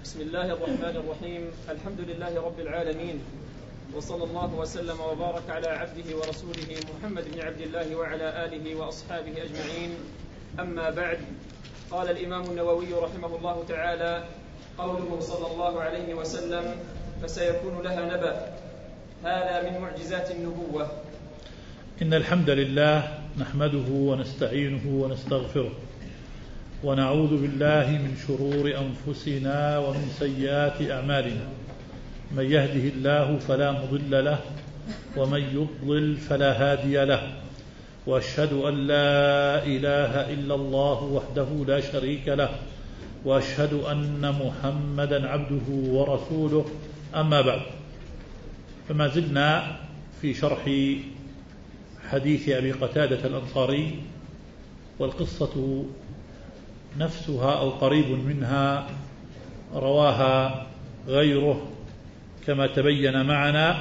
بسم الله الرحمن الرحيم. الحمد لله رب العالمين، وصلى الله وسلم وبارك على عبده ورسوله محمد بن عبد الله وعلى آله وأصحابه أجمعين. أما بعد، قال الإمام النووي رحمه الله تعالى: قوله صلى الله عليه وسلم: فسيكون لها نبأ، هذا من معجزات النبوة. إن الحمد لله نحمده ونستعينه ونستغفره، ونعوذ بالله من شرور أنفسنا ومن سيئات أعمالنا. من يهده الله فلا مضل له، ومن يضلل فلا هادي له، وأشهد أن لا إله إلا الله وحده لا شريك له، وأشهد أن محمدا عبده ورسوله. أما بعد، فما زلنا في شرح حديث أبي قتادة الأنصاري، والقصة نفسها أو قريب منها رواها غيره كما تبين معنا.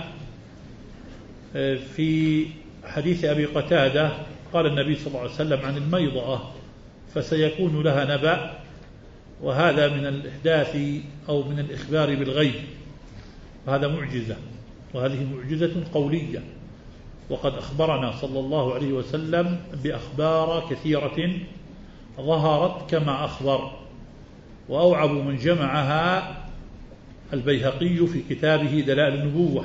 في حديث أبي قتادة قال النبي صلى الله عليه وسلم عن الميضأة: فسيكون لها نبأ، وهذا من الإحداث أو من الإخبار بالغيب، وهذا معجزة، وهذه معجزة قولية. وقد أخبرنا صلى الله عليه وسلم بأخبار كثيرة ظهرت كما أخبر، وأوعب من جمعها البيهقي في كتابه دلائل النبوة.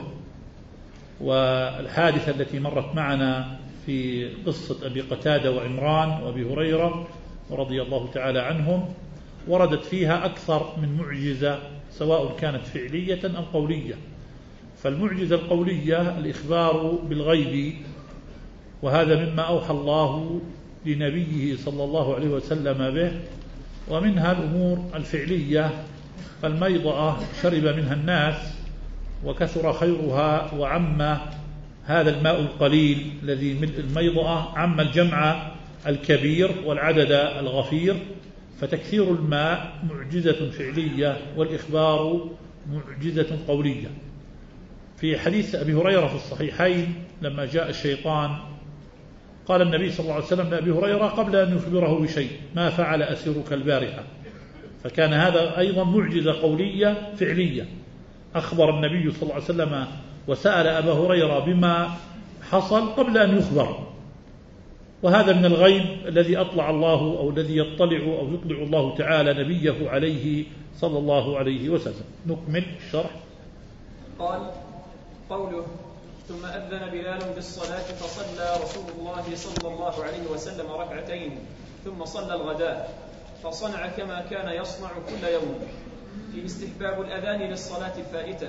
والحادثة التي مرت معنا في قصة أبي قتادة وعمران وأبي هريرة رضي الله تعالى عنهم وردت فيها أكثر من معجزة، سواء كانت فعلية أو قولية. فالمعجزة القولية الإخبار بالغيب، وهذا مما أوحى الله لنبيه صلى الله عليه وسلم به. ومنها الأمور الفعلية، فالميضأة شرب منها الناس وكثر خيرها، وعم هذا الماء القليل الذي ملء الميضأة عم الجمع الكبير والعدد الغفير، فتكثير الماء معجزة فعلية، والإخبار معجزة قولية. في حديث أبي هريرة في الصحيحين لما جاء الشيطان قال النبي صلى الله عليه وسلم لأبي هريرة قبل أن يخبره بشيء: ما فعل أسيرك البارحة؟ فكان هذا أيضا معجزة قولية فعلية. أخبر النبي صلى الله عليه وسلم وسأل أبا هريرة بما حصل قبل أن يخبر، وهذا من الغيب الذي أطلع الله أو الذي يطلع أو يطلع الله تعالى نبيه عليه صلى الله عليه وسلم. نكمل الشرح. قال: قوله: ثم أذن بلال بالصلاة فصلى رسول الله صلى الله عليه وسلم ركعتين، ثم صلى الغداء، فصنع كما كان يصنع كل يوم. فيه استحباب الأذان للصلاة الفائتة،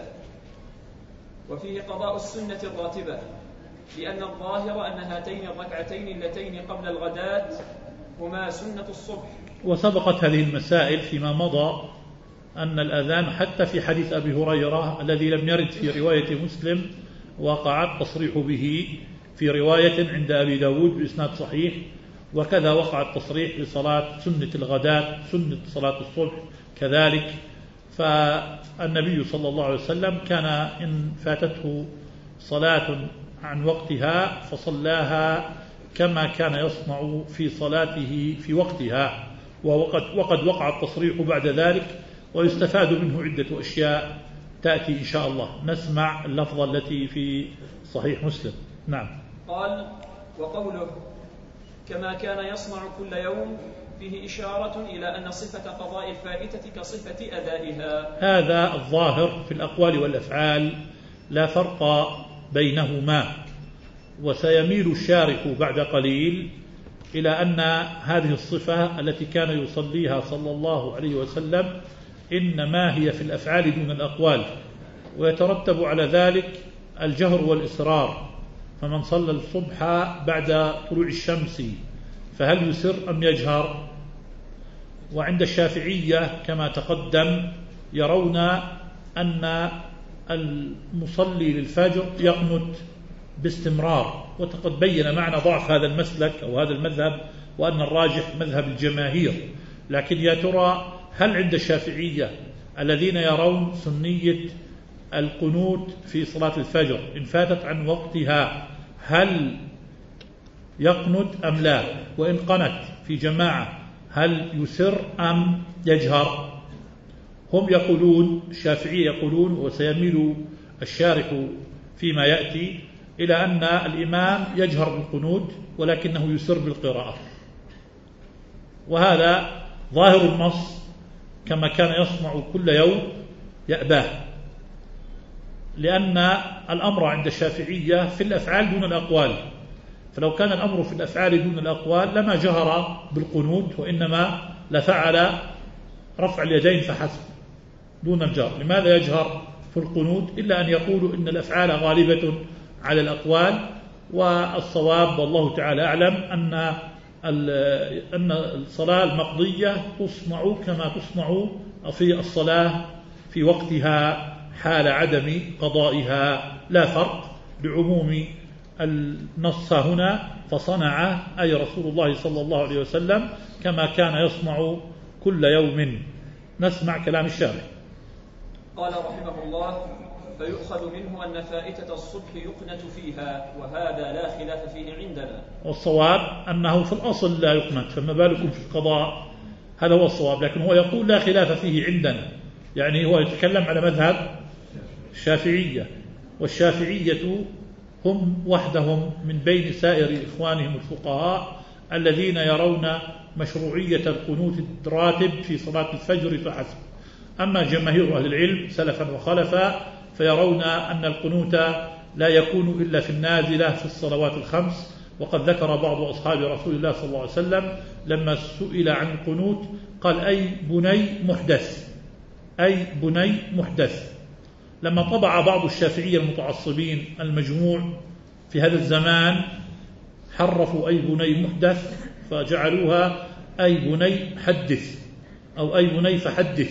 وفيه قضاء السنة الراتبة، لأن الظاهر أن هاتين الركعتين اللتين قبل الغداة هما سنة الصبح. وسبقت هذه المسائل فيما مضى أن الأذان حتى في حديث أبي هريرة الذي لم يرد في رواية مسلم وقع التصريح به في رواية عند أبي داود بإسناد صحيح، وكذا وقع التصريح بصلاة سنة الغداة، سنة صلاة الصبح كذلك. فالنبي صلى الله عليه وسلم كان إن فاتته صلاة عن وقتها فصلاها كما كان يصنع في صلاته في وقتها، وقد وقع التصريح بعد ذلك. ويستفاد منه عدة أشياء تأتي إن شاء الله. نسمع اللفظة التي في صحيح مسلم. نعم. قال: وقوله كما كان يصنع كل يوم فيه إشارة إلى أن صفة قضاء الفائتة كصفة أدائها. هذا الظاهر في الأقوال والأفعال، لا فرق بينهما. وسيميل الشارح بعد قليل إلى أن هذه الصفة التي كان يصليها صلى الله عليه وسلم إنما هي في الأفعال دون الأقوال، ويترتب على ذلك الجهر والإصرار. فمن صلى الصبح بعد طلوع الشمس فهل يسر أم يجهر؟ وعند الشافعية كما تقدم يرون أن المصلي للفجر يقنت باستمرار، وقد بين معنا ضعف هذا المسلك أو هذا المذهب، وأن الراجح مذهب الجماهير. لكن يا ترى هل عند الشافعية الذين يرون سنية القنوت في صلاة الفجر إن فاتت عن وقتها هل يقنت أم لا؟ وإن قنت في جماعة هل يسر أم يجهر؟ هم يقولون، الشافعية يقولون، وسيميل الشارح فيما يأتي إلى أن الإمام يجهر بالقنوت ولكنه يسر بالقراءة، وهذا ظاهر النص كما كان يصنع كل يوم يأباه، لأن الأمر عند الشافعية في الأفعال دون الأقوال، فلو كان الأمر في الأفعال دون الأقوال لما جهر بالقنوت، وإنما لفعل رفع اليدين فحسب دون الجهر. لماذا يجهر في القنوت إلا أن يقولوا إن الأفعال غالبة على الأقوال، والصواب والله تعالى أعلم أن الصلاة المقضية تصنع كما تصنع في الصلاة في وقتها حال عدم قضائها، لا فرق لعموم النص هنا. فصنع أي رسول الله صلى الله عليه وسلم كما كان يصنع كل يوم. نسمع كلام الشارح. قال رحمه الله: فيؤخذ منه أن فائتة الصبح يقنت فيها، وهذا لا خلاف فيه عندنا. والصواب أنه في الأصل لا يقنت، فما بالكم في القضاء؟ هذا هو الصواب، لكن هو يقول لا خلاف فيه عندنا، يعني هو يتكلم على مذهب الشافعية، والشافعية هم وحدهم من بين سائر إخوانهم الفقهاء الذين يرون مشروعية القنوت الراتب في صلاة الفجر فحسب. أما جماهير أهل العلم سلفا وخلفا فيرون أن القنوت لا يكون إلا في النازلة في الصلوات الخمس. وقد ذكر بعض أصحاب رسول الله صلى الله عليه وسلم لما سئل عن القنوت قال: أي بني محدث، أي بني محدث. لما طبع بعض الشافعية المتعصبين المجموع في هذا الزمان حرفوا أي بني محدث فجعلوها أي بني حدث، أو أي بني فحدث،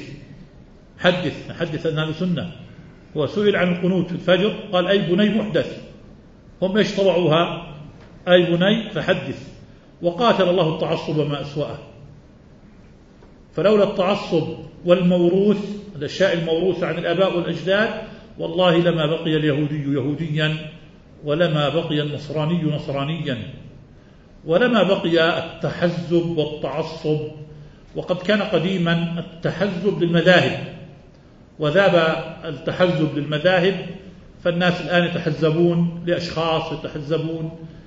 حدث أن هذا سنة. هو سئل عن القنوت في الفجر قال أي بني محدث، هم ايش طبعوها؟ أي بني فحدث. وقاتل الله التعصب ما أسوأه. فلولا التعصب والموروث، الأشياء الموروثة عن الآباء والأجداد، والله لما بقي اليهودي يهوديا، ولما بقي النصراني نصرانيا، ولما بقي التحزب والتعصب. وقد كان قديما التحزب للمذاهب، وذاب التحزب للمذاهب، فالناس الآن يتحزبون لأشخاص، يتحزبون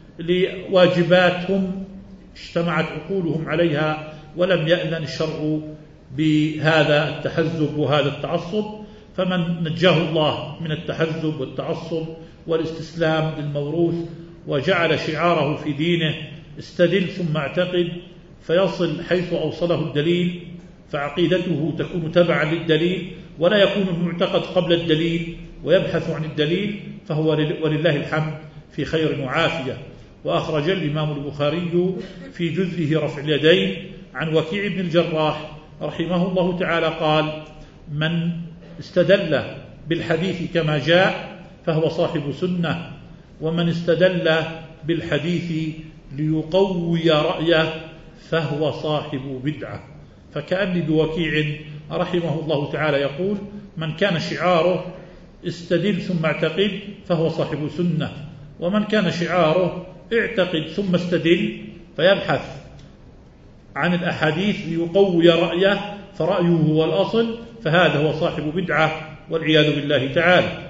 لواجبات هم اجتمعت عقولهم عليها، ولم يأذن الشرع بهذا التحزب وهذا التعصب. فمن نجاه الله من التحزب والتعصب والاستسلام للموروث وجعل شعاره في دينه استدل ثم اعتقد، فيصل حيث أوصله الدليل، فعقيدته تكون تبعا للدليل، ولا يكون المعتقد قبل الدليل ويبحث عن الدليل، فهو ولله الحمد في خير وعافية. وأخرج الإمام البخاري في جزئه رفع اليدين عن وكيع بن الجراح رحمه الله تعالى قال: من استدل بالحديث كما جاء فهو صاحب سنة، ومن استدل بالحديث ليقوي رأيه فهو صاحب بدعة. فكأني بوكيع رحمه الله تعالى يقول: من كان شعاره استدل ثم اعتقد فهو صاحب سنة، ومن كان شعاره اعتقد ثم استدل فيبحث عن الأحاديث ليقوي رأيه فرأيه هو الأصل، فهذا هو صاحب بدعة والعياذ بالله تعالى.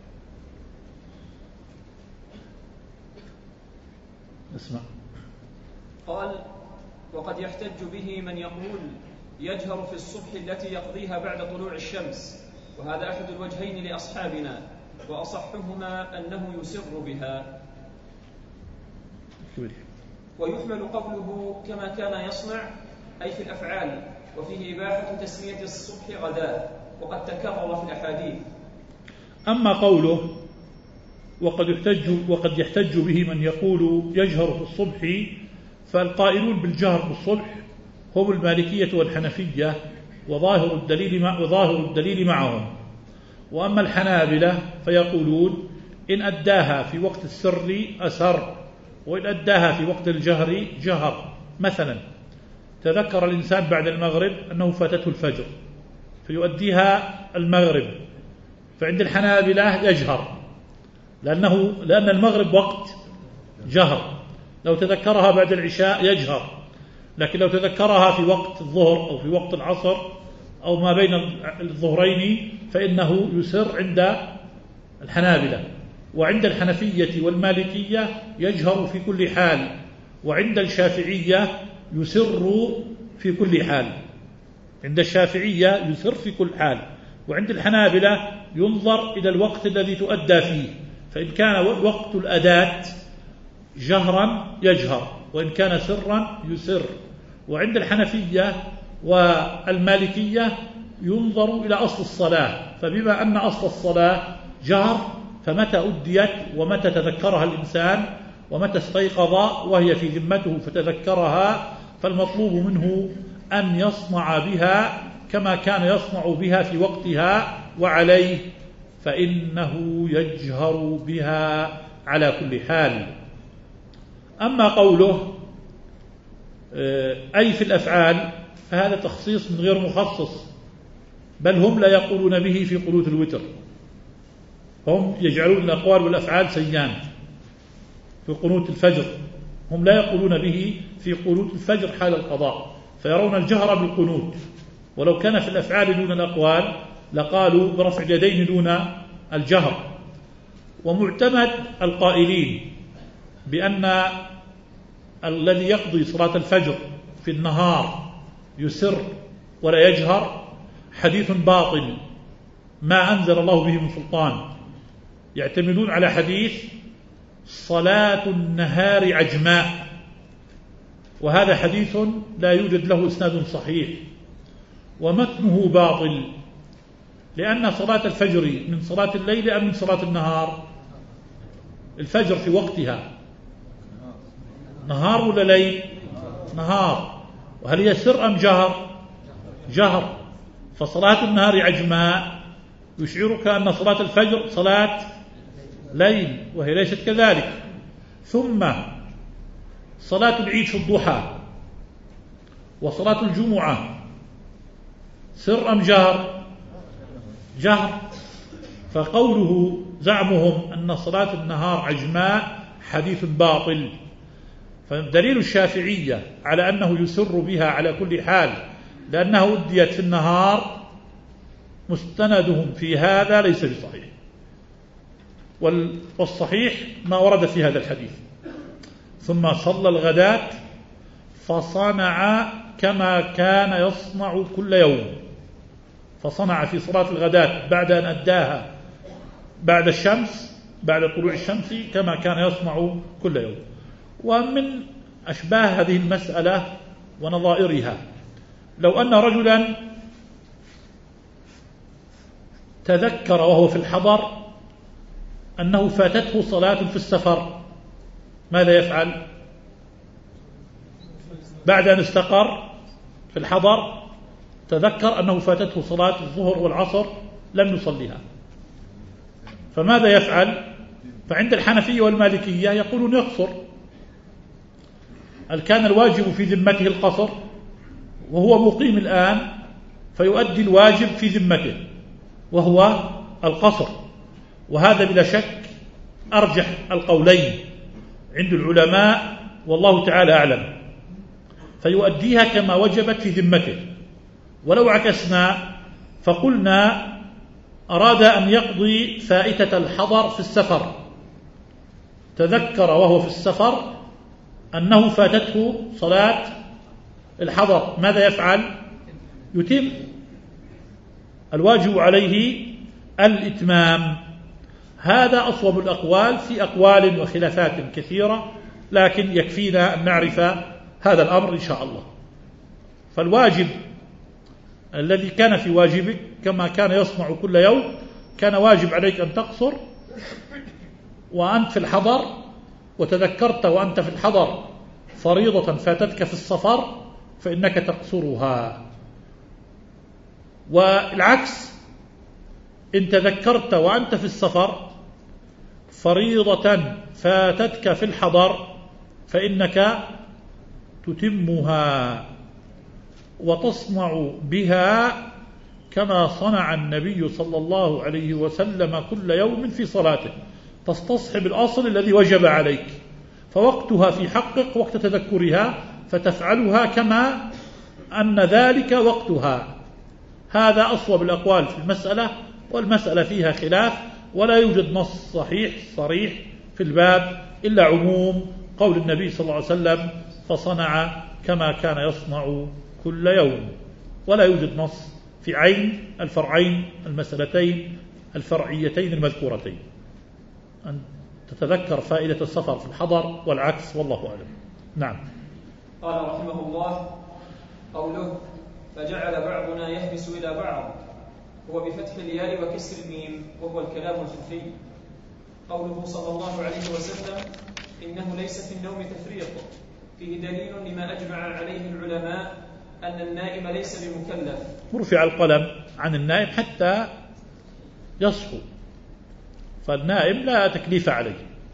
اسمع. قال: وقد يحتج به من يقول يجهر في الصبح التي يقضيها بعد طلوع الشمس، وهذا أحد الوجهين لأصحابنا، وأصحهما أنه يسر بها. ويحمل قوله كما كان يصنع أي في الأفعال، وفيه إباحة تسمية الصبح غداء، وقد تكرر في الأحاديث. أما قوله وقد يحتج به من يقول يجهر في الصبح، فالقائلون بالجهر بالصبح هم المالكية والحنفية، وظاهر الدليل معهم. وأما الحنابلة فيقولون إن أداها في وقت السر أسر، وإن أداها في وقت الجهر جهر. مثلا تذكر الإنسان بعد المغرب أنه فاتته الفجر فيؤديها المغرب، فعند الحنابلة يجهر، لأن المغرب وقت جهر. لو تذكرها بعد العشاء يجهر، لكن لو تذكرها في وقت الظهر أو في وقت العصر أو ما بين الظهرين فإنه يسر عند الحنابلة، وعند الحنفية والمالكية يجهر في كل حال، وعند الشافعية يسر في كل حال. عند الشافعية يسر في كل حال، وعند الحنابلة ينظر إلى الوقت الذي تؤدى فيه، فإن كان وقت الأداة جهرا يجهر، وإن كان سرا يسر. وعند الحنفية والمالكية ينظر إلى أصل الصلاة، فبما أن أصل الصلاة جهر فمتى أديت ومتى تذكرها الإنسان ومتى استيقظ وهي في ذمته فتذكرها، فالمطلوب منه أن يصنع بها كما كان يصنع بها في وقتها، وعليه فإنه يجهر بها على كل حال. أما قوله أي في الأفعال فهذا تخصيص من غير مخصص، بل هم لا يقولون به في قنوت الوتر، هم يجعلون الأقوال والأفعال سيان. في قنوت الفجر هم لا يقولون به في قنوت الفجر حال القضاء، فيرون الجهر بالقنوت، ولو كان في الأفعال دون الأقوال لقالوا برفع اليدين دون الجهر. ومعتمد القائلين بأن الذي يقضي صلاة الفجر في النهار يسر ولا يجهر حديث باطل ما أنزل الله به من سلطان، يعتمدون على حديث صلاة النهار عجماء، وهذا حديث لا يوجد له إسناد صحيح ومتنه باطل، لأن صلاة الفجر من صلاة الليل أم من صلاة النهار؟ الفجر في وقتها نهار ولا ليل؟ نهار. وهل هي سر أم جهر؟ جهر. فصلاة النهار عجماء يشعرك أن صلاة الفجر صلاة ليل، وهي ليست كذلك. ثم صلاة العيد في الضحى وصلاة الجمعة سر أم جهر؟ جهر. فقوله زعمهم أن صلاة النهار عجماء حديث باطل. فدليل الشافعية على أنه يسر بها على كل حال لأنه أديت في النهار مستندهم في هذا ليس بصحيح، والصحيح ما ورد في هذا الحديث. ثم صلى الغداة فصنع كما كان يصنع كل يوم، فصنع في صلاة الغداة بعد أن أداها بعد الشمس بعد طلوع الشمس كما كان يصنع كل يوم. ومن أشباه هذه المسألة ونظائرها لو أن رجلا تذكر وهو في الحضر أنه فاتته صلاة في السفر، ماذا يفعل؟ بعد أن استقر في الحضر تذكر أنه فاتته صلاة الظهر والعصر لم يصليها، فماذا يفعل؟ فعند الحنفية والمالكية يقولون يقصر. هل كان الواجب في ذمته القصر وهو مقيم الآن فيؤدي الواجب في ذمته وهو القصر، وهذا بلا شك أرجح القولين عند العلماء والله تعالى أعلم، فيؤديها كما وجبت في ذمته. ولو عكسنا فقلنا أراد أن يقضي فائتة الحضر في السفر، تذكر وهو في السفر أنه فاتته صلاة الحضر، ماذا يفعل؟ يتم. الواجب عليه الإتمام. هذا أصوب الأقوال، في أقوال وخلافات كثيرة، لكن يكفينا أن نعرف هذا الأمر إن شاء الله. فالواجب الذي كان في واجبك كما كان يصنع كل يوم، كان واجب عليك أن تقصر وأنت في الحضر، وتذكرت وأنت في الحضر فريضة فاتتك في السفر فإنك تقصرها. والعكس، إن تذكرت وأنت في السفر فريضة فاتتك في الحضر فإنك تتمها وتصنع بها كما صنع النبي صلى الله عليه وسلم كل يوم في صلاته، تستصحب الأصل الذي وجب عليك، فوقتها في حقك وقت تذكرها فتفعلها كما أن ذلك وقتها. هذا أصوب الأقوال في المسألة، والمسألة فيها خلاف، ولا يوجد نص صحيح صريح في الباب إلا عموم قول النبي صلى الله عليه وسلم: فصنع كما كان يصنع كل يوم. ولا يوجد نص في عين الفرعين المسألتين الفرعيتين المذكورتين. أن تتذكر فائدة السفر في الحضر والعكس، والله أعلم. نعم. قال رحمه الله: قوله: فجعل بعضنا يهبس إلى بعض، هو بفتح الياء وكسر الميم، وهو الكلام الخفي. قوله صلى الله عليه وسلم: إنه ليس في النوم تفريط، فيه دليل لما أجمع عليه العلماء أن النائم ليس بمكلف. رفع القلم عن النائم حتى يصحو، فالنائم لا تكليف عليه،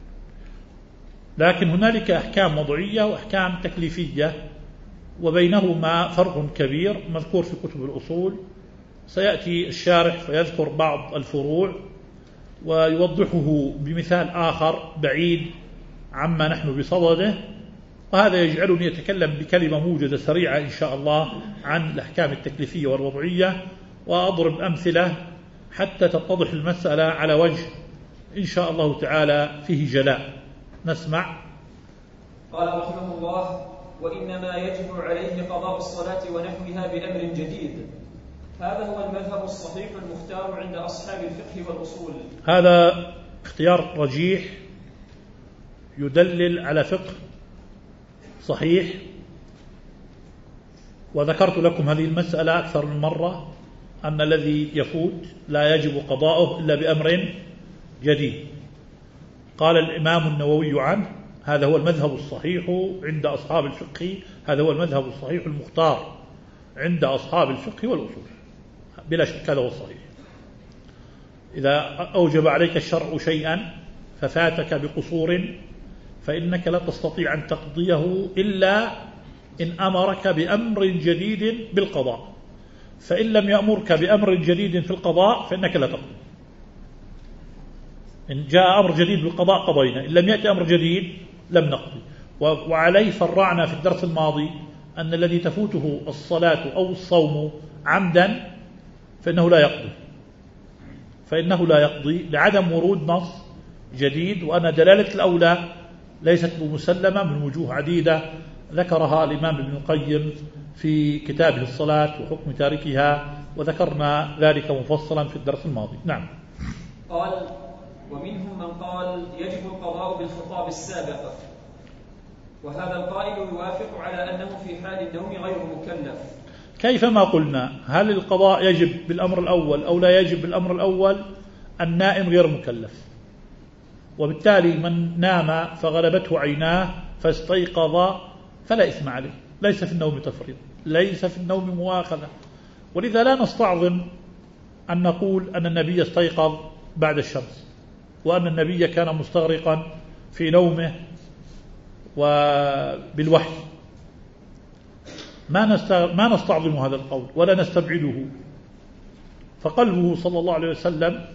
لكن هنالك أحكام وضعية وأحكام تكليفية، وبينهما فرق كبير مذكور في كتب الأصول. سيأتي الشارح فيذكر بعض الفروع ويوضحه بمثال آخر بعيد عما نحن بصدده، وهذا يجعلني أتكلم بكلمة موجزة سريعة إن شاء الله عن الأحكام التكليفية والوضعية، وأضرب أمثلة حتى تتضح المسألة على وجه إن شاء الله تعالى فيه جلاء. نسمع. قال رحمه الله: وإنما يجب عليه قضاء الصلاة ونحوها بأمر جديد. هذا هو المذهب الصحيح المختار عند أصحاب الفقه والأصول. هذا اختيار رجيح يدلل على فقه صحيح، وذكرت لكم هذه المسألة أكثر من مرة، أن الذي يفوت لا يجب قضاؤه إلا بأمر جديد. قال الإمام النووي عنه: هذا هو المذهب الصحيح عند أصحاب الفقه، هذا هو المذهب الصحيح المختار عند أصحاب الفقه والأصول، بلا شك هذا هو الصحيح. إذا أوجب عليك الشرع شيئا ففاتك بقصور فإنك لا تستطيع أن تقضيه إلا إن أمرك بأمر جديد بالقضاء، فإن لم يأمرك بأمر جديد في القضاء فإنك لا تقضي. إن جاء أمر جديد بالقضاء قضينا، إن لم يأتي أمر جديد لم نقضي. وعليه فرعنا في الدرس الماضي أن الذي تفوته الصلاة أو الصوم عمدا فإنه لا يقضي لعدم ورود نص جديد، وأن دلالة الأولى ليست بمسلمة من وجوه عديدة ذكرها الإمام ابن القيم في كتابه الصلاة وحكم تاركها، وذكرنا ذلك مفصلا في الدرس الماضي. نعم. قال: ومنهم من قال يجب القضاء بالخطاب السابق، وهذا القائل يوافق على أنه في حال النوم غير مكلف. كيفما قلنا، هل القضاء يجب بالأمر الأول أو لا يجب بالأمر الأول؟ النائم غير مكلف، وبالتالي من نام فغلبته عيناه فاستيقظ فلا إثم عليه، ليس في النوم تفريط، ليس في النوم مؤاخذة. ولذا لا نستعظم أن نقول أن النبي استيقظ بعد الشمس، وأن النبي كان مستغرقا في نومه وبالوحي. ما نستعظم هذا القول ولا نستبعده، فقلبه صلى الله عليه وسلم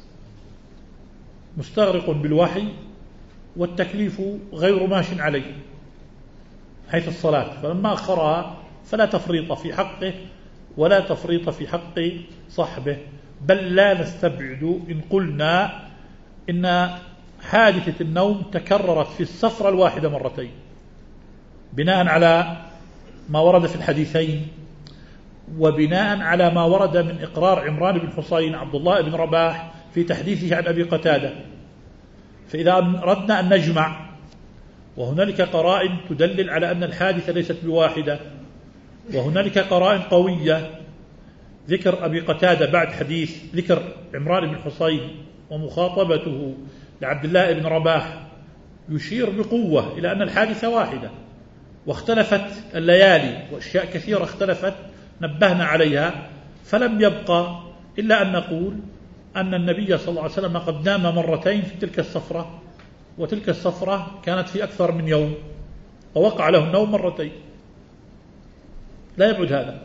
مستغرق بالوحي، والتكليف غير ماش عليه حيث الصلاة، فلما أخرها فلا تفريط في حقه ولا تفريط في حق صحبه. بل لا نستبعد إن قلنا إن حادثة النوم تكررت في السفرة الواحدة مرتين، بناء على ما ورد في الحديثين، وبناء على ما ورد من إقرار عمران بن حصين عبد الله بن رباح في تحديثه عن أبي قتادة. فإذا أردنا أن نجمع، وهنالك قرائن تدلل على أن الحادثة ليست بواحدة، وهنالك قرائن قوية، ذكر أبي قتادة بعد حديث ذكر عمران بن حصين ومخاطبته لعبد الله بن رباح يشير بقوة إلى أن الحادثة واحدة، واختلفت الليالي وأشياء كثيرة اختلفت نبهنا عليها، فلم يبقى إلا أن نقول أن النبي صلى الله عليه وسلم قد نام مرتين في تلك السفرة، وتلك السفرة كانت في أكثر من يوم، ووقع له النوم مرتين، لا يبعد هذا.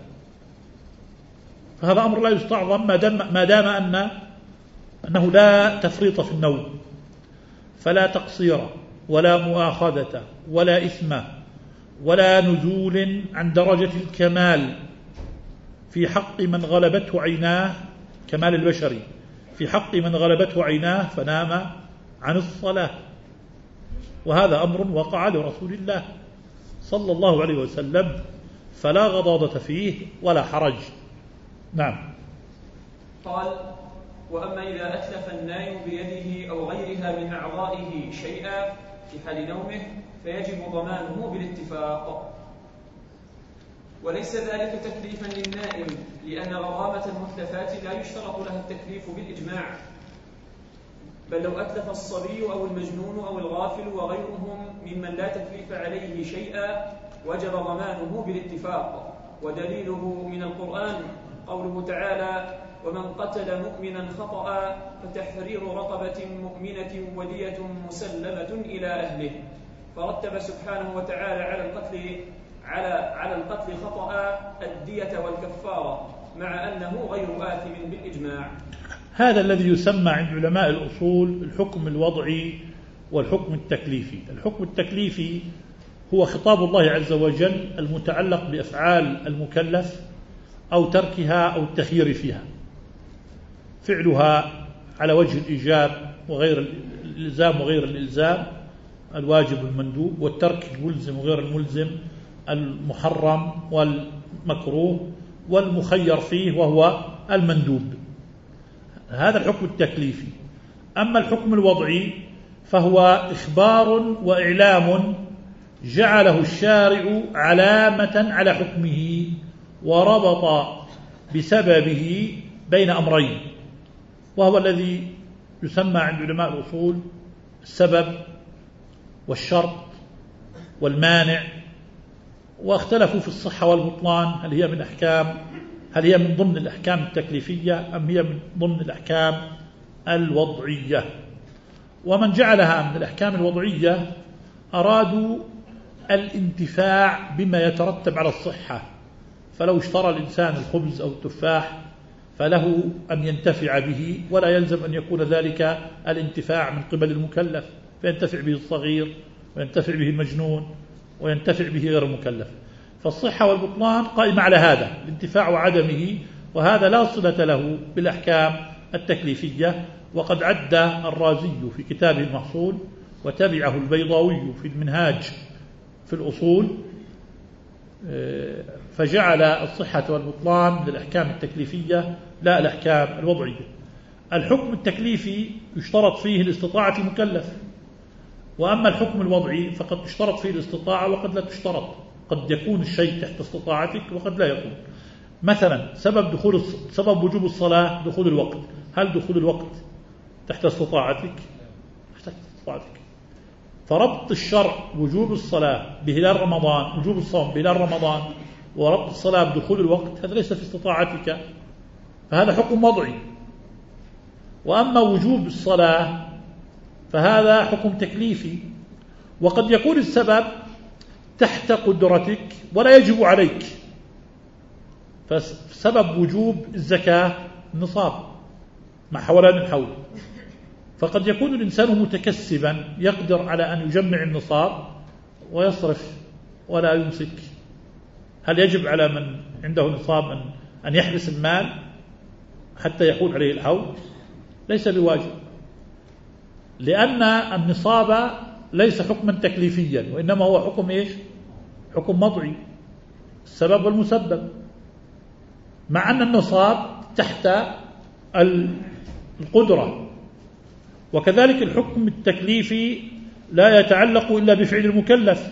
فهذا أمر لا يستعظم ما دام أنه لا تفريط في النوم، فلا تقصير ولا مؤاخذة ولا إثم ولا نزول عن درجة الكمال في حق من غلبته عيناه كمال البشري، في حق من غلبته عيناه فنام عن الصلاة، وهذا أمر وقع لرسول الله صلى الله عليه وسلم، فلا غضاضة فيه ولا حرج. نعم. قال: وأما إذا أتلف النائم بيده أو غيرها من أعضائه شيئا في حال نومه فيجب ضمانه بالاتفاق، وليس ذلك تكليفا للنائم، لأن غرامة المتلفات لا يشترط لها التكليف بالإجماع، بل لو أتلف الصبي أو المجنون أو الغافل وغيرهم ممن لا تكليف عليه شيئا وجب ضمانه بالاتفاق. ودليله من القرآن قوله تعالى: ومن قتل مؤمنا خطأ فتحرير رقبة مؤمنة ودية مسلمة إلى أهله، فرتب سبحانه وتعالى على القتل خطأ الدية والكفارة، مع أنه غير آثم بالإجماع. هذا الذي يسمى عند علماء الأصول الحكم الوضعي والحكم التكليفي. الحكم التكليفي هو خطاب الله عز وجل المتعلق بأفعال المكلف أو تركها أو التخيير فيها، فعلها على وجه الإيجاب وغير الإلزام وغير الإلزام، الواجب والمندوب، والترك الملزم وغير الملزم، المحرم والمكروه، والمخير فيه وهو المندوب. هذا الحكم التكليفي. أما الحكم الوضعي فهو إخبار وإعلام جعله الشارع علامة على حكمه وربط بسببه بين أمرين، وهو الذي يسمى عند علماء الأصول السبب والشرط والمانع. واختلفوا في الصحة والبطلان، هل هي من ضمن الأحكام التكليفية أم هي من ضمن الأحكام الوضعية. ومن جعلها من الأحكام الوضعية أرادوا الانتفاع بما يترتب على الصحة، فلو اشترى الإنسان الخبز أو التفاح فله أن ينتفع به، ولا يلزم أن يكون ذلك الانتفاع من قبل المكلف، فينتفع به الصغير وينتفع به المجنون وينتفع به غير المكلف. فالصحة والبطلان قائمة على هذا الانتفاع وعدمه، وهذا لا صلة له بالأحكام التكليفية. وقد عد الرازي في كتابه المحصول وتبعه البيضاوي في المنهاج في الأصول، فجعل الصحة والبطلان للأحكام التكليفية لا الأحكام الوضعية. الحكم التكليفي يشترط فيه الاستطاعة المكلف، وأما الحكم الوضعي فقد تشترط فيه الاستطاعة وقد لا تشترط، قد يكون الشيء تحت استطاعتك وقد لا يكون. مثلا سبب وجوب الصلاة دخول الوقت، هل دخول الوقت تحت استطاعتك؟ تحت استطاعتك. فربط الشرع وجوب الصلاة بهلال رمضان، وجوب الصوم بهلال رمضان، وربط الصلاة بدخول الوقت، هذا ليس في استطاعتك، فهذا حكم وضعي. وأما وجوب الصلاة فهذا حكم تكليفي، وقد يكون السبب تحت قدرتك ولا يجب عليك. فسبب وجوب الزكاة النصاب مع حولان الحول، فقد يكون الإنسان متكسبا يقدر على أن يجمع النصاب ويصرف ولا يمسك، هل يجب على من عنده نصاب أن يحبس المال حتى يحول عليه الحول؟ ليس بواجب، لأن النصاب ليس حكما تكليفيا، وإنما هو حكم إيش؟ حكم وضعي، السبب والمسبب، مع أن النصاب تحت القدرة. وكذلك الحكم التكليفي لا يتعلق إلا بفعل المكلف،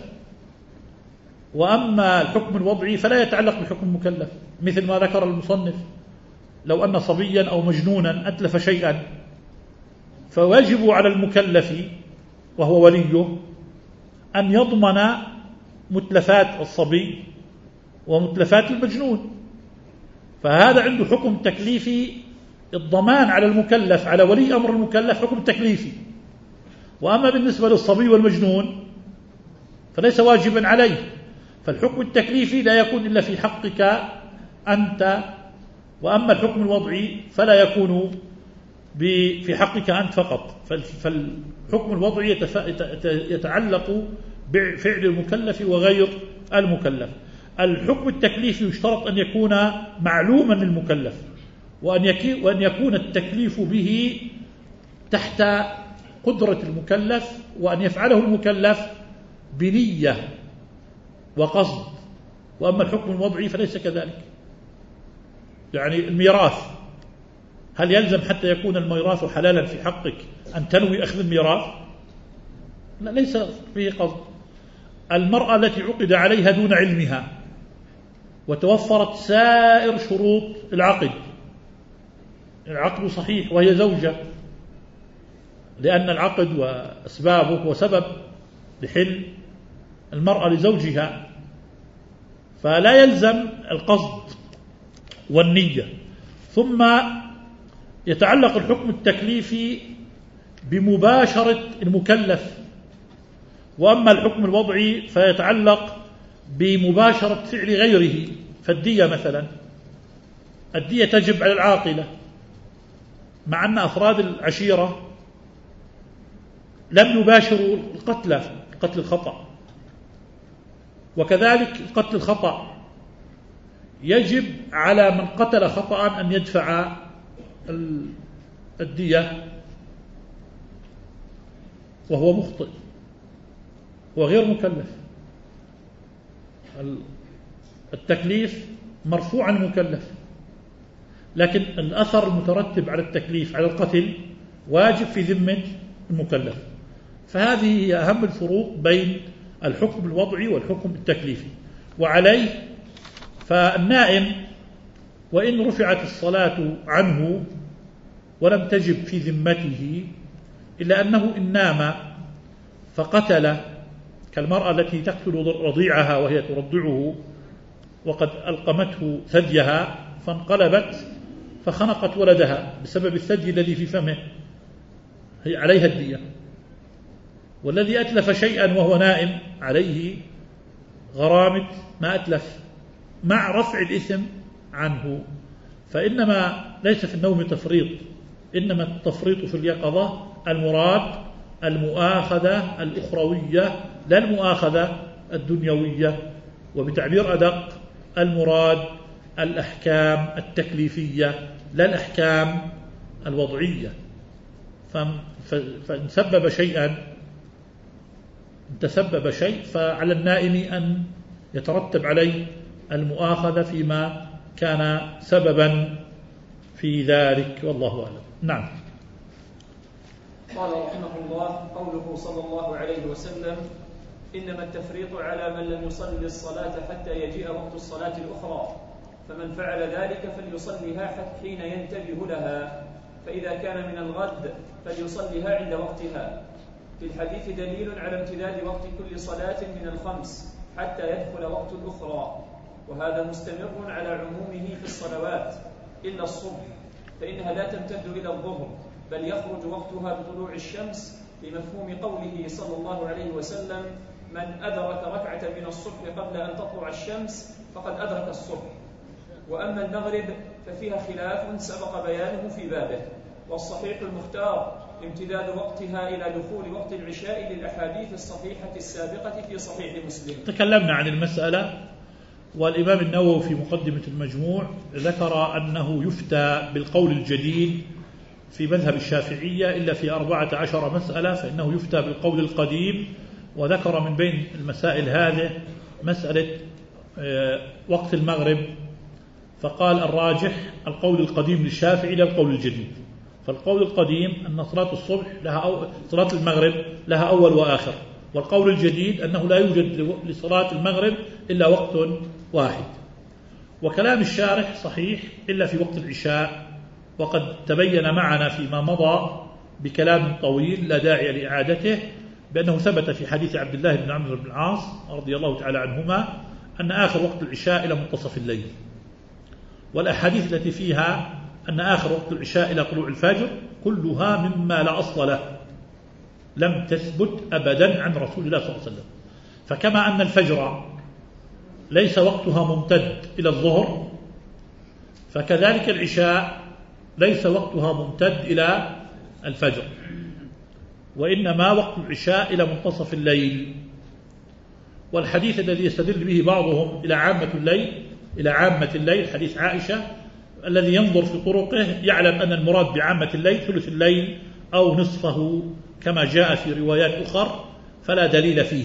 وأما الحكم الوضعي فلا يتعلق بحكم المكلف، مثل ما ذكر المصنف: لو أن صبيا أو مجنونا أتلف شيئا فواجب على المكلف وهو وليه أن يضمن متلفات الصبي ومتلفات المجنون، فهذا عنده حكم تكليفي، الضمان على المكلف على ولي أمر المكلف حكم تكليفي. وأما بالنسبة للصبي والمجنون فليس واجبا عليه، فالحكم التكليفي لا يكون إلا في حقك أنت، وأما الحكم الوضعي فلا يكون في حقك أنت فقط. فالحكم الوضعي يتعلق بفعل المكلف وغير المكلف. الحكم التكليفي يشترط أن يكون معلوما للمكلف، وأن يكون التكليف به تحت قدرة المكلف، وأن يفعله المكلف بنية وقصد. وأما الحكم الوضعي فليس كذلك. يعني الميراث، هل يلزم حتى يكون الميراث حلالا في حقك أن تنوي أخذ الميراث؟ لا، ليس فيه قصد. المرأة التي عقد عليها دون علمها وتوفرت سائر شروط العقد صحيح وهي زوجة، لأن العقد وأسبابه هو سبب لحل المرأة لزوجها، فلا يلزم القصد والنية. ثم يتعلق الحكم التكليفي بمباشرة المكلف، وأما الحكم الوضعي فيتعلق بمباشرة فعل غيره. فالدية مثلا، الدية تجب على العاقلة، مع أن أفراد العشيرة لم يباشروا القتل الخطأ. وكذلك القتل الخطأ يجب على من قتل خطأ أن يدفع الدية وهو مخطئ وغير مكلف. التكليف مرفوع عن المكلف، لكن الأثر المترتب على التكليف على القتل واجب في ذمة المكلف. فهذه هي أهم الفروق بين الحكم الوضعي والحكم التكليفي. وعليه فالنائم وإن رفعت الصلاة عنه ولم تجب في ذمته، إلا أنه إن نام فقتل، كالمرأة التي تقتل رضيعها وهي ترضعه وقد ألقمته ثديها فانقلبت فخنقت ولدها بسبب الثدي الذي في فمه، هي عليها الدية. والذي أتلف شيئا وهو نائم عليه غرامة ما أتلف مع رفع الإثم عنه. فإنما ليس في النوم تفريط، إنما التفريط في اليقظة. المراد المؤاخذة الأخروية لا المؤاخذة الدنيوية، وبتعبير أدق المراد الأحكام التكليفية لا الأحكام الوضعية. فإن تسبب شيء فعلى النائم أن يترتب عليه المؤاخذة فيما كان سببا في ذلك، والله أعلم. نعم. قال رحمه الله: قوله صلى الله عليه وسلم: إنما التفريط على من لم يصلي الصلاة حتى يجيء وقت الصلاة الأخرى، فمن فعل ذلك فليصليها حتى حين ينتبه لها، فإذا كان من الغد فليصليها عند وقتها. في الحديث دليل على امتداد وقت كل صلاة من الخمس حتى يدخل وقت الأخرى، وهذا مستمر على عمومه في الصلوات إلا الصبح، فإنها لا تمتد إلى الظهر، بل يخرج وقتها بطلوع الشمس، لمفهوم قوله صلى الله عليه وسلم: من أدرك ركعة من الصبح قبل أن تطلع الشمس فقد أدرك الصبح. وأما المغرب ففيها خلاف سبق بيانه في بابه، والصحيح المختار امتداد وقتها إلى دخول وقت العشاء للأحاديث الصحيحة السابقة في صحيح مسلم. تكلمنا عن المسألة، والإمام النووي في مقدمة المجموع ذكر أنه يفتى بالقول الجديد في مذهب الشافعية إلا في 14 مسألة، فإنه يفتى بالقول القديم. وذكر من بين المسائل هذه مسألة وقت المغرب، فقال الراجح القول القديم للشافعي لا القول الجديد. فالقول القديم أن صلاة المغرب لها أول وآخر، والقول الجديد أنه لا يوجد لصلاة المغرب إلا وقت واحد. وكلام الشارح صحيح إلا في وقت العشاء، وقد تبين معنا فيما مضى بكلام طويل لا داعي لإعادته بأنه ثبت في حديث عبد الله بن عمرو بن العاص رضي الله تعالى عنهما أن آخر وقت العشاء إلى منتصف الليل، والأحاديث التي فيها أن آخر وقت العشاء إلى طلوع الفجر كلها مما لا أصل له، لم تثبت أبدا عن رسول الله صلى الله عليه وسلم. فكما أن الفجر ليس وقتها ممتد إلى الظهر، فكذلك العشاء ليس وقتها ممتد إلى الفجر، وإنما وقت العشاء إلى منتصف الليل. والحديث الذي يستدل به بعضهم إلى عامة الليل حديث عائشة، الذي ينظر في طرقه يعلم أن المراد بعامة الليل ثلث الليل أو نصفه كما جاء في روايات أخر، فلا دليل فيه.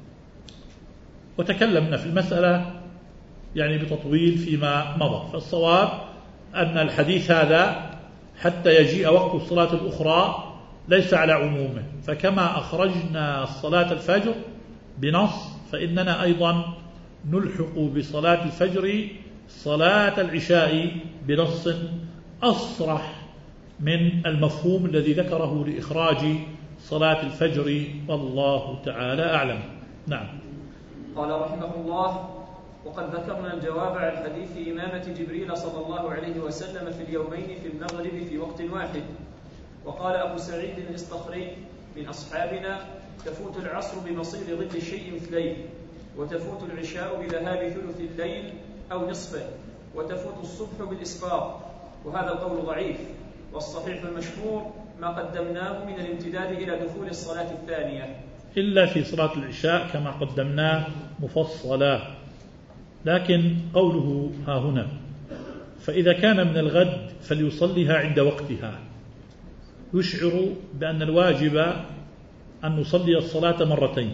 وتكلمنا في المسألة يعني بتطويل فيما مضى. فالصواب أن الحديث هذا حتى يجيء وقت الصلاة الأخرى ليس على عمومه، فكما أخرجنا صلاة الفجر بنص فإننا أيضا نلحق بصلاة الفجر صلاة العشاء بنص أصرح من المفهوم الذي ذكره لإخراج صلاة الفجر، والله تعالى أعلم. نعم. قال رحمه الله: وقد ذكرنا الجواب عن حديث إمامة جبريل صلى الله عليه وسلم في اليومين في المغرب في وقت واحد. وقال أبو سعيد الإسطخري من أصحابنا: تفوت العصر بمصير ظل شيء مثلين، وتفوت العشاء بذهاب ثلث الليل أو نصفه، وتفوت الصبح بالإسفار. وهذا القول ضعيف، والصحيح المشهور ما قدمناه من الامتداد إلى دخول الصلاة الثانية، إلا في صلاة العشاء كما قدمناه مفصلا. لكن قوله ها هنا: فإذا كان من الغد فليصليها عند وقتها، يشعر بأن الواجب أن نصلي الصلاة مرتين،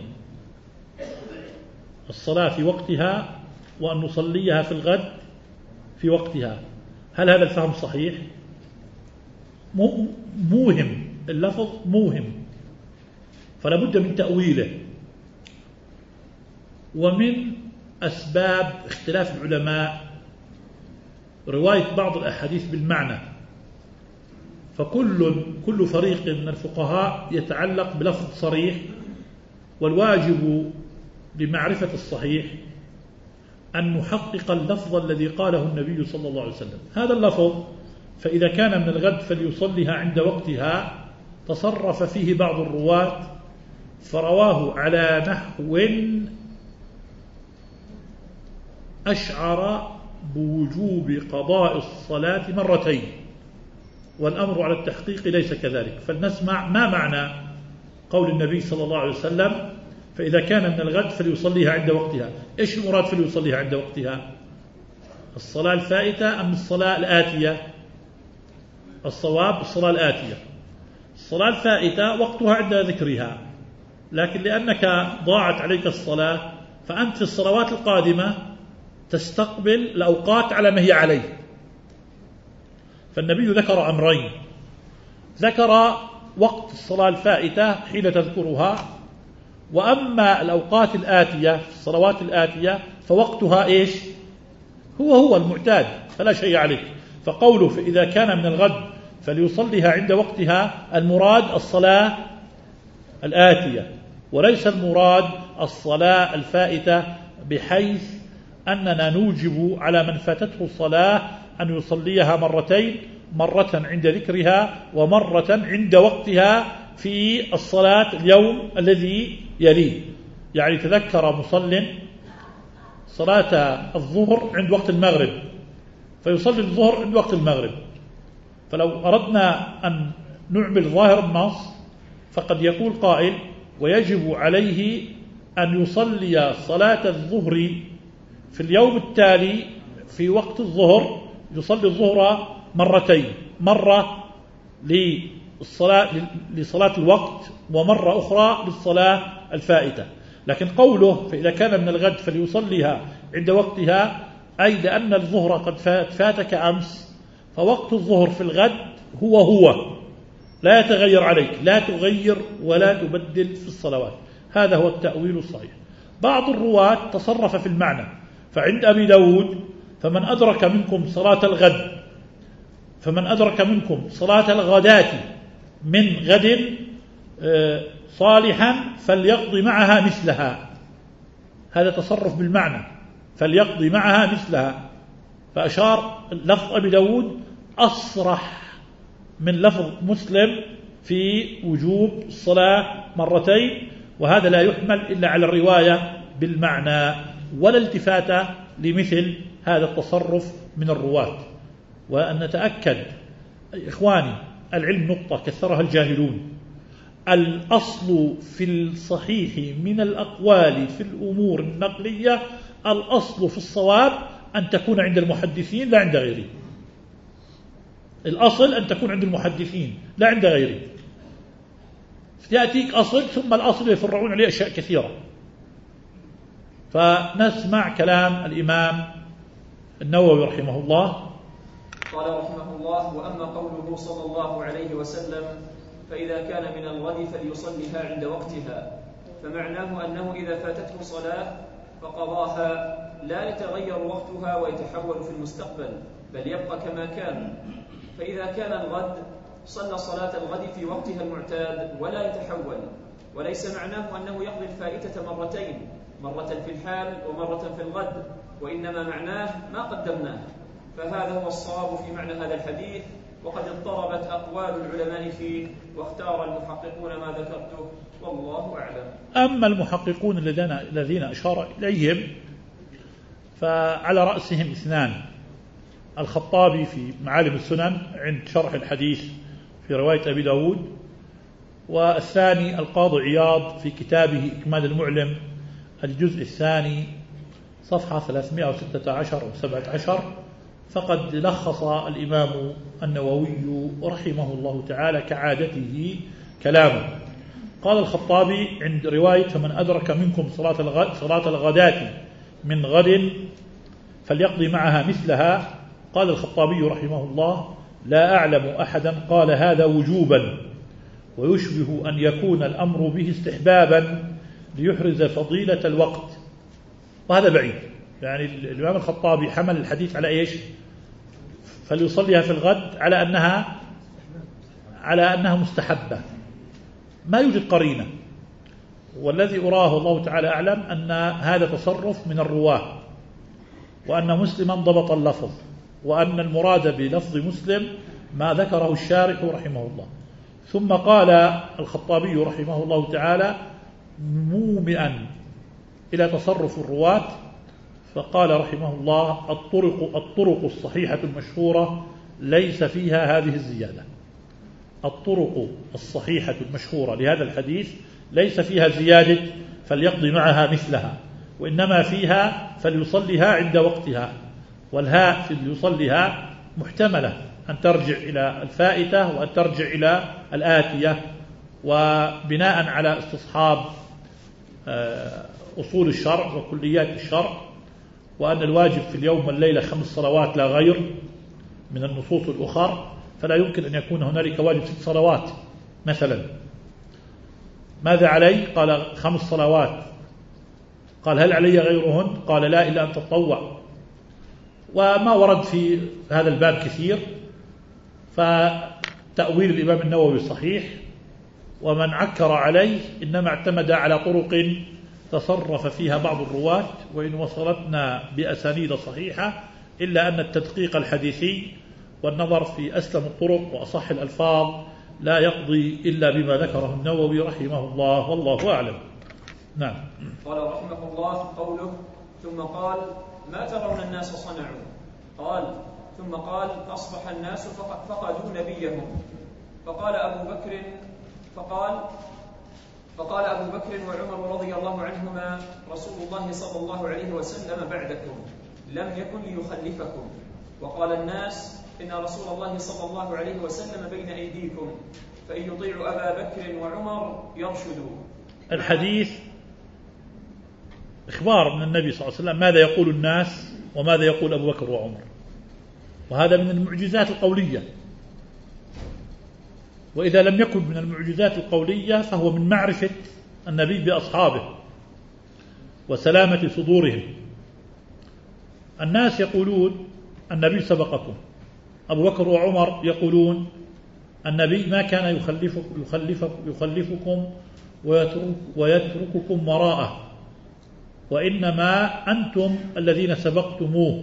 الصلاة في وقتها وأن نصليها في الغد في وقتها. هل هذا الفهم صحيح؟ موهم، اللفظ موهم، فلا بد من تأويله. ومن أسباب اختلاف العلماء رواية بعض الأحاديث بالمعنى، فكل فريق من الفقهاء يتعلق بلفظ صريح، والواجب لمعرفة الصحيح أن نحقق اللفظ الذي قاله النبي صلى الله عليه وسلم. هذا اللفظ فإذا كان من الغد فليصليها عند وقتها تصرف فيه بعض الرواة فرواه على نحو أشعر بوجوب قضاء الصلاة مرتين، والأمر على التحقيق ليس كذلك. فلنسمع ما معنى قول النبي صلى الله عليه وسلم: فإذا كان من الغد فليصليها عند وقتها. إيش المراد فليصليها عند وقتها؟ الصلاة الفائتة أم الصلاة الآتية؟ الصواب الصلاة الآتية. الصلاة الفائتة وقتها عند ذكرها، لكن لأنك ضاعت عليك الصلاة فأنت في الصلوات القادمة تستقبل الأوقات على ما هي عليه. فالنبي ذكر أمرين: ذكر وقت الصلاة الفائتة حين تذكرها، وأما الأوقات الآتية في الصلوات الآتية فوقتها إيش؟ هو المعتاد، فلا شيء عليك. فقوله فإذا كان من الغد فليصليها عند وقتها، المراد الصلاة الآتية، وليس المراد الصلاة الفائتة، بحيث أننا نوجب على من فاتته الصلاة أن يصليها مرتين، مرة عند ذكرها ومرة عند وقتها في الصلاة اليوم الذي يليه. يعني تذكر مصل صلاة الظهر عند وقت المغرب فيصلي الظهر عند وقت المغرب، فلو أردنا أن نعمل ظاهر النص فقد يقول قائل: ويجب عليه أن يصلي صلاة الظهر في اليوم التالي في وقت الظهر، يصلي الظهر مرتين، مرة لصلاة الوقت ومرة أخرى للصلاة الفائتة. لكن قوله فإذا كان من الغد فليصليها عند وقتها، أي لأن الظهر قد فاتك أمس، فوقت الظهر في الغد هو لا يتغير عليك، لا تغير ولا تبدل في الصلوات. هذا هو التأويل الصحيح. بعض الرواة تصرف في المعنى، فعند أبي داود: فمن أدرك منكم صلاة الغداة من غد صالحا فليقضي معها مثلها. هذا تصرف بالمعنى، فليقضي معها مثلها. فأشار لفظ أبي داود أصرح من لفظ مسلم في وجوب الصلاة مرتين، وهذا لا يحمل إلا على الرواية بالمعنى، ولا التفات لمثل هذا التصرف من الرواة. وأن نتأكد إخواني، العلم نقطة كثرها الجاهلون، الأصل في الصحيح من الأقوال في الأمور النقلية، الأصل في الصواب أن تكون عند المحدثين لا عند غيرهم. الأصل أن تكون عند المحدثين لا عند غيرهم. يأتيك أصل ثم الأصل يفرعون عليه أشياء كثيرة. فنسمع كلام الإمام النووي رحمه الله. قال رحمه الله: وأما قوله صلى الله عليه وسلم: فإذا كان من الغد فليصلها عند وقتها، فمعناه أنه إذا فاتته صلاة فقضاها لا يتغير وقتها ويتحول في المستقبل، بل يبقى كما كان. فإذا كان الغد صلى صلاة الغد في وقتها المعتاد ولا يتحول، وليس معناه أنه يقضي الفائتة مرتين، مرة في الحال ومرة في الغد، وإنما معناه ما قدمناه. فهذا هو الصواب في معنى هذا الحديث، وقد اضطربت أقوال العلماء فيه، واختار المحققون ما ذكرته، والله أعلم. أما المحققون الذين أشار إليهم فعلى رأسهم اثنان: الخطابي في معالم السنن عند شرح الحديث في رواية أبي داود، والثاني القاضي عياض في كتابه إكمال المعلم الجزء الثاني صفحة 316 و 17. فقد لخص الإمام النووي رحمه الله تعالى كعادته كلامه. قال الخطابي عند رواية: فمن أدرك منكم صلاة الغداة من غد فليقضي معها مثلها. قال الخطابي رحمه الله: لا أعلم أحدا قال هذا وجوبا، ويشبه أن يكون الأمر به استحبابا ليحرز فضيلة الوقت. وهذا بعيد، يعني الإمام الخطابي حمل الحديث على إيش؟ فليصليها في الغد على أنها مستحبة، ما يوجد قرينة. والذي أراه الله تعالى أعلم أن هذا تصرف من الرواه، وأن مسلما ضبط اللفظ، وأن المراد بلفظ مسلم ما ذكره الشارح رحمه الله. ثم قال الخطابي رحمه الله تعالى مومئا إلى تصرف الرواة، فقال رحمه الله: الطرق الصحيحة المشهورة ليس فيها هذه الزيادة. الطرق الصحيحة المشهورة لهذا الحديث ليس فيها زيادة فليقضي معها مثلها، وإنما فيها فليصليها عند وقتها. والهاء في ليصليها محتملة أن ترجع إلى الفائتة وأن ترجع إلى الآتية، وبناء على استصحاب أصول الشرع وكليات الشرع، وأن الواجب في اليوم والليلة 5 صلوات لا غير من النصوص الأخرى، فلا يمكن أن يكون هنالك واجب 6 صلوات مثلا. ماذا علي؟ قال 5 صلوات. قال هل علي غيرهن؟ قال لا، إلا أن تتطوع. وما ورد في هذا الباب كثير، فتأويل الإمام النووي صحيح، ومن عكر عليه إنما اعتمد على طرق تصرف فيها بعض الرواة، وإن وصلتنا بأسانيد صحيحة، إلا أن التدقيق الحديثي والنظر في أسلم الطرق وأصح الألفاظ لا يقضي إلا بما ذكره النووي رحمه الله، والله أعلم. نعم. قال رحمه الله: قوله: ثم قال: ما ترون الناس صنعوا؟ قال: ثم قال: أصبح الناس فقدوا نبيهم. فقال أبو بكر وعمر رضي الله عنهما: رسول الله صلى الله عليه وسلم بعدكم، لم يكن ليخلفكم. وقال الناس: إن رسول الله صلى الله عليه وسلم بين أيديكم، فإن يطيعوا أبا بكر وعمر يرشدوا. الحديث إخبار من النبي صلى الله عليه وسلم ماذا يقول الناس وماذا يقول أبو بكر وعمر، وهذا من المعجزات القولية. وإذا لم يكن من المعجزات القولية فهو من معرفة النبي بأصحابه وسلامة صدورهم. الناس يقولون النبي سبقكم، أبو بكر وعمر يقولون النبي ما كان يخلفكم ويترككم وراءه، وإنما أنتم الذين سبقتموه.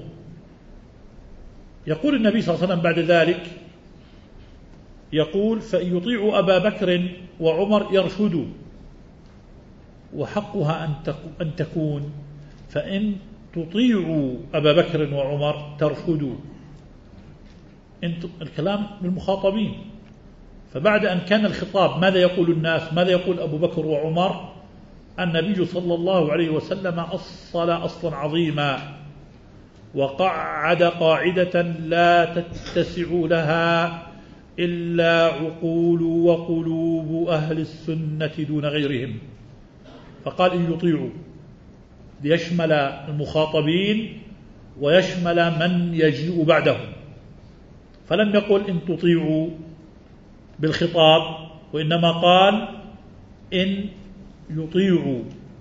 يقول النبي صلى الله عليه وسلم بعد ذلك، يقول: فإن يطيعوا أبا بكر وعمر يرشدوا، وحقها أن تكون فإن تطيعوا أبا بكر وعمر ترشدوا. الكلام للمخاطبين، فبعد أن كان الخطاب ماذا يقول الناس، ماذا يقول أبو بكر وعمر، النبي صلى الله عليه وسلم أصل أصلا عظيما وقعد قاعدة لا تتسع لها إلا عقول وقلوب أهل السنة دون غيرهم. فقال إن يطيعوا، ليشمل المخاطبين ويشمل من يجيء بعدهم، فلم يقل إن تطيعوا بالخطاب، وإنما قال إن يطيعوا،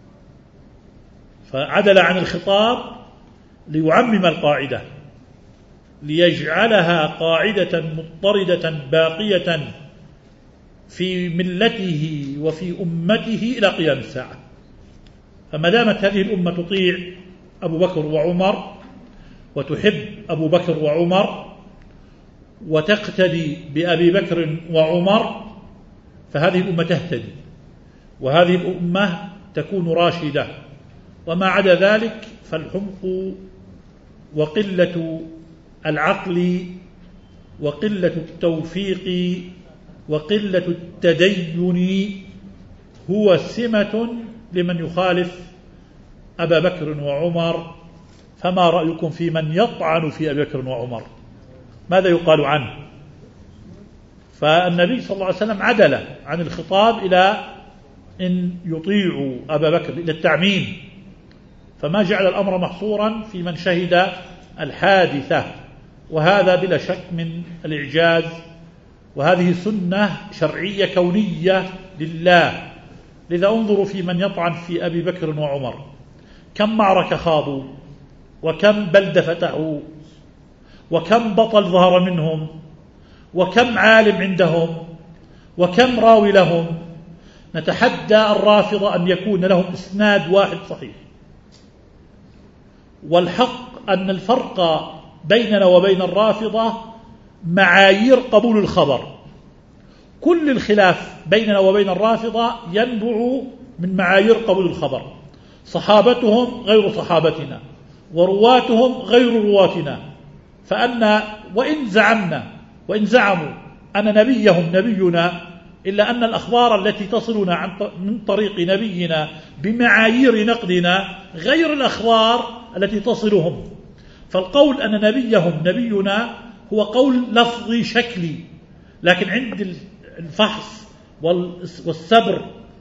فعدل عن الخطاب ليعمم القاعدة، ليجعلها قاعدة مضطردة باقية في ملته وفي أمته إلى قيام الساعة. فما دامت هذه الأمة تطيع أبو بكر وعمر وتحب أبو بكر وعمر وتقتدي بأبي بكر وعمر، فهذه الأمة تهتدي، وهذه الأمة تكون راشدة. وما عدا ذلك فالحمق وقلة العقل وقلة التوفيق وقلة التدين هو سمة لمن يخالف أبا بكر وعمر. فما رأيكم في من يطعن في أبي بكر وعمر؟ ماذا يقال عنه؟ فالنبي صلى الله عليه وسلم عدل عن الخطاب إلى إن يطيعوا أبا بكر، إلى التعميم، فما جعل الأمر محصورا في من شهد الحادثة، وهذا بلا شك من الإعجاز، وهذه سنة شرعية كونية لله. لذا انظروا في من يطعن في أبي بكر وعمر، كم معركة خاضوا، وكم بلدة فتحوا، وكم بطل ظهر منهم، وكم عالم عندهم، وكم راوي لهم. نتحدى الرافضة أن يكون لهم إسناد واحد صحيح. والحق أن الفرق بيننا وبين الرافضة معايير قبول الخبر. كل الخلاف بيننا وبين الرافضة ينبع من معايير قبول الخبر. صحابتهم غير صحابتنا، ورواتهم غير رواتنا. فأن وإن زعموا أن نبيهم نبينا، إلا أن الأخبار التي تصلنا من طريق نبينا بمعايير نقدنا غير الأخبار التي تصلهم. فالقول أن نبيهم نبينا هو قول لفظي شكلي، لكن عند الفحص والسبر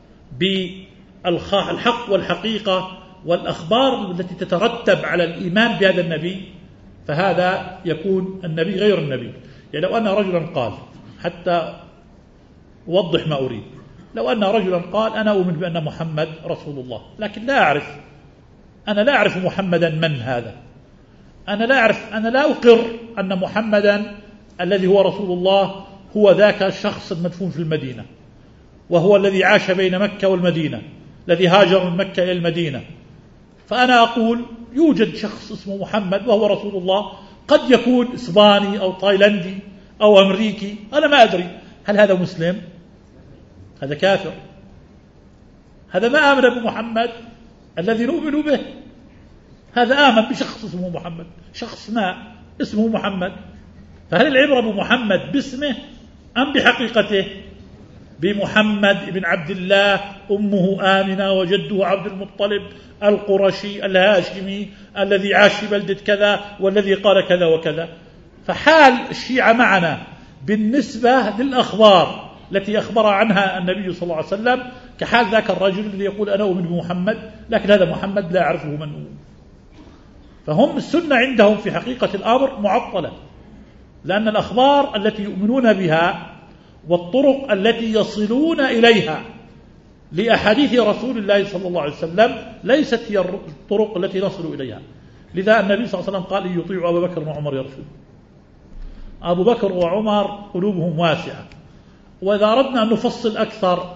بالحق والحقيقة والأخبار التي تترتب على الإيمان بهذا النبي، فهذا يكون النبي غير النبي. يعني لو أن رجلا قال، حتى أوضح ما أريد، لو أن رجلا قال أنا أؤمن بأن محمد رسول الله، لكن أنا لا أعرف محمدا من هذا، أنا لا أقر أن محمدا الذي هو رسول الله هو ذاك الشخص المدفون في المدينة، وهو الذي عاش بين مكة والمدينة، الذي هاجر من مكة إلى المدينة. فأنا أقول يوجد شخص اسمه محمد وهو رسول الله، قد يكون إسباني أو تايلندي أو أمريكي، أنا ما أدري. هل هذا مسلم؟ هذا كافر. هذا ما آمن بمحمد الذي نؤمن به، هذا آمن بشخص اسمه محمد، شخص ما اسمه محمد. فهل العبرة بمحمد باسمه أم بحقيقته؟ بمحمد بن عبد الله، أمه آمنة وجده عبد المطلب القرشي الهاشمي الذي عاش في بلدة كذا والذي قال كذا وكذا. فحال الشيعة معنا بالنسبة للأخبار التي أخبر عنها النبي صلى الله عليه وسلم كحال ذاك الرجل الذي يقول أنا أؤمن بمحمد، لكن هذا محمد لا أعرفه من هو. فهم السنة عندهم في حقيقة الأمر معطلة، لأن الأخبار التي يؤمنون بها والطرق التي يصلون إليها لأحاديث رسول الله صلى الله عليه وسلم ليست هي الطرق التي نصل إليها. لذا النبي صلى الله عليه وسلم قال إن يطيعوا أبا بكر وعمر يرشد. أبو بكر وعمر قلوبهم واسعة. وإذا أردنا أن نفصل أكثر،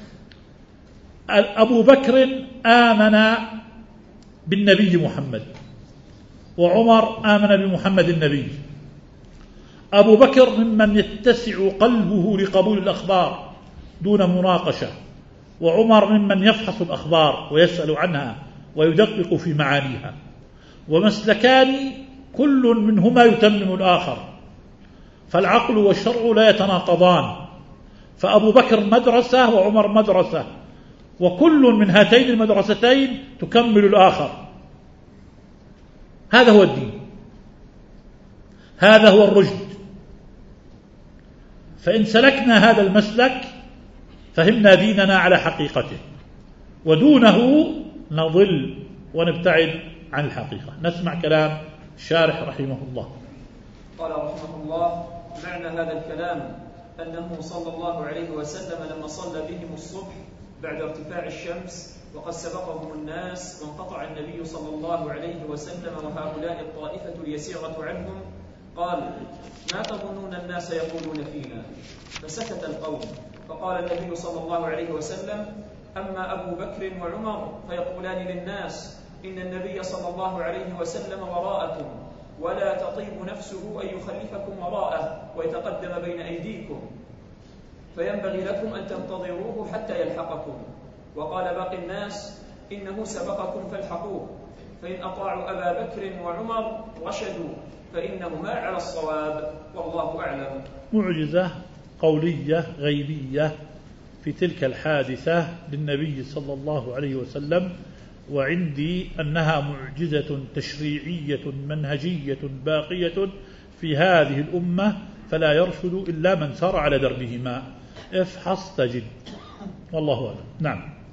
أبو بكر آمن بالنبي محمد، وعمر آمن بمحمد النبي. أبو بكر ممن يتسع قلبه لقبول الأخبار دون مناقشة، وعمر ممن يفحص الأخبار ويسأل عنها ويدقق في معانيها. ومسلكان كل منهما يتمم الآخر، فالعقل والشرع لا يتناقضان، فأبو بكر مدرسة وعمر مدرسة، وكل من هاتين المدرستين تكمل الآخر. هذا هو الدين، هذا هو الرشد. فإن سلكنا هذا المسلك فهمنا ديننا على حقيقته، ودونه نضل ونبتعد عن الحقيقة. نسمع كلام الشارح رحمه الله. قال رحمه الله: معنى هذا الكلام أنه صلى الله عليه وسلم لما صلى بهم الصبح بعد ارتفاع الشمس وقد سبقهم الناس وانقطع النبي صلى الله عليه وسلم وهؤلاء الطائفة اليسيرة عنهم، قال: ما تظنون الناس يقولون فينا؟ فسكت القوم، فقال النبي صلى الله عليه وسلم: أما أبو بكر وعمر فيقولان للناس إن النبي صلى الله عليه وسلم وراءكم، ولا تطيب نفسه أن يخلفكم وراءه ويتقدم بين أيديكم، فينبغي لكم أن تنتظروه حتى يلحقكم. وقال باقي الناس: إنه سبقكم فالحقوه، فإن أطاعوا أبا بكر وعمر رشدوا، فإنهما على الصواب، والله أعلم. معجزة قولية غيبية في تلك الحادثة للنبي صلى الله عليه وسلم، وعندي أنها معجزة تشريعية منهجية باقية في هذه الأمة، فلا يرشد إلا من سار على دربهما. افحص تجد، والله أعلم. نعم.